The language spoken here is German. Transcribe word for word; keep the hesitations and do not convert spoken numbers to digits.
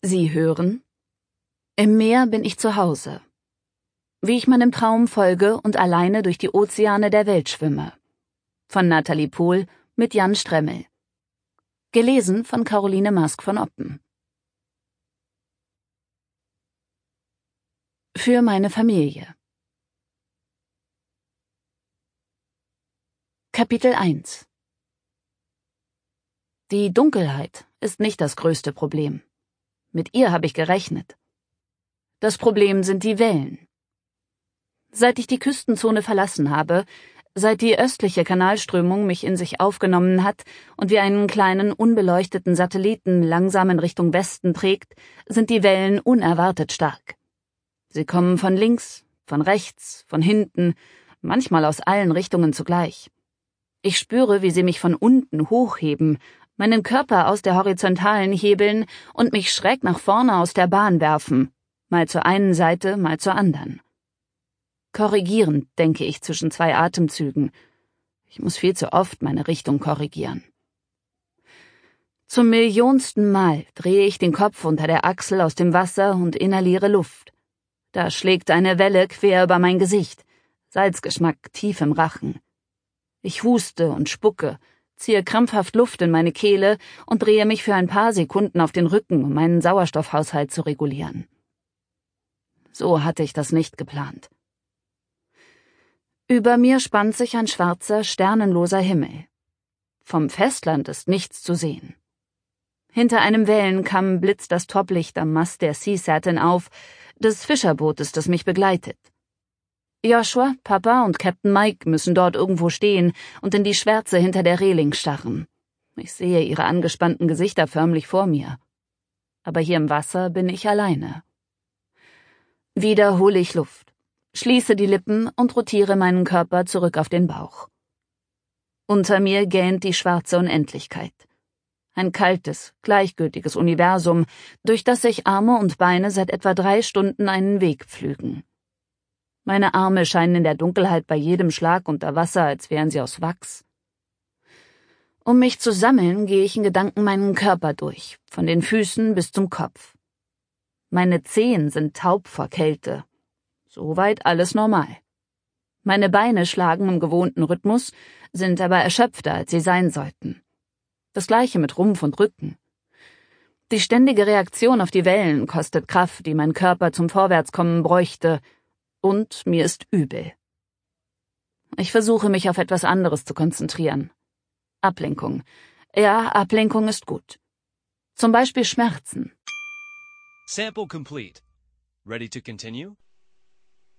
Sie hören: Im Meer bin ich zu Hause. Wie ich meinem Traum folge und alleine durch die Ozeane der Welt schwimme. Von Nathalie Pohl mit Jan Stremmel. Gelesen von Caroline Mask von Oppen. Für meine Familie. Kapitel eins. Die Dunkelheit ist nicht das größte Problem. Mit ihr habe ich gerechnet. Das Problem sind die Wellen. Seit ich die Küstenzone verlassen habe, seit die östliche Kanalströmung mich in sich aufgenommen hat und wie einen kleinen, unbeleuchteten Satelliten langsam in Richtung Westen trägt, sind die Wellen unerwartet stark. Sie kommen von links, von rechts, von hinten, manchmal aus allen Richtungen zugleich. Ich spüre, wie sie mich von unten hochheben, meinen Körper aus der Horizontalen hebeln und mich schräg nach vorne aus der Bahn werfen, mal zur einen Seite, mal zur anderen. Korrigierend denke ich zwischen zwei Atemzügen. Ich muss viel zu oft meine Richtung korrigieren. Zum millionsten Mal drehe ich den Kopf unter der Achsel aus dem Wasser und inhaliere Luft. Da schlägt eine Welle quer über mein Gesicht, Salzgeschmack tief im Rachen. Ich huste und spucke, ziehe krampfhaft Luft in meine Kehle und drehe mich für ein paar Sekunden auf den Rücken, um meinen Sauerstoffhaushalt zu regulieren. So hatte ich das nicht geplant. Über mir spannt sich ein schwarzer, sternenloser Himmel. Vom Festland ist nichts zu sehen. Hinter einem Wellenkamm blitzt das Toplicht am Mast der Sea Satin auf, des Fischerbootes, das mich begleitet. Joshua, Papa und Captain Mike müssen dort irgendwo stehen und in die Schwärze hinter der Reling starren. Ich sehe ihre angespannten Gesichter förmlich vor mir. Aber hier im Wasser bin ich alleine. Wieder hole ich Luft, schließe die Lippen und rotiere meinen Körper zurück auf den Bauch. Unter mir gähnt die schwarze Unendlichkeit. Ein kaltes, gleichgültiges Universum, durch das sich Arme und Beine seit etwa drei Stunden einen Weg pflügen. Meine Arme scheinen in der Dunkelheit bei jedem Schlag unter Wasser, als wären sie aus Wachs. Um mich zu sammeln, gehe ich in Gedanken meinen Körper durch, von den Füßen bis zum Kopf. Meine Zehen sind taub vor Kälte. Soweit alles normal. Meine Beine schlagen im gewohnten Rhythmus, sind aber erschöpfter, als sie sein sollten. Das gleiche mit Rumpf und Rücken. Die ständige Reaktion auf die Wellen kostet Kraft, die mein Körper zum Vorwärtskommen bräuchte, und mir ist übel. Ich versuche, mich auf etwas anderes zu konzentrieren. Ablenkung. Ja, Ablenkung ist gut. Zum Beispiel Schmerzen. Sample complete. Ready to continue?